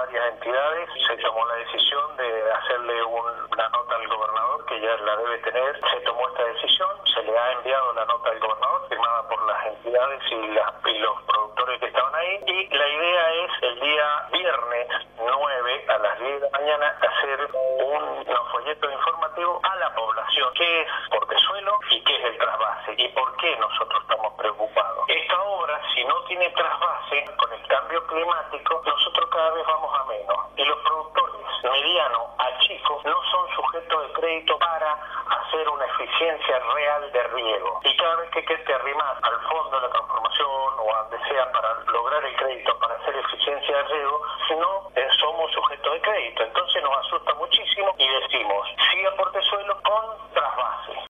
varias entidades, se tomó la decisión de hacerle una nota al gobernador, que ya la debe tener. Se tomó esta decisión, se le ha enviado la nota al gobernador, firmada por las entidades y los productores que estaban ahí, y la idea es el día viernes 9 a las 10 de la mañana hacer un folleto informativo a la población, qué es portezuelo y qué es el trasvase y por qué nosotros estamos preocupados. Esta obra, si no tiene trasvase, con el cambio climático, nosotros cada vez vamos a menos, y los productores medianos a chicos no son sujetos de crédito para hacer una eficiencia real de riego, y cada vez que te arrimas al fondo de la transformación o a donde sea para lograr el crédito para hacer eficiencia de riego, no somos sujetos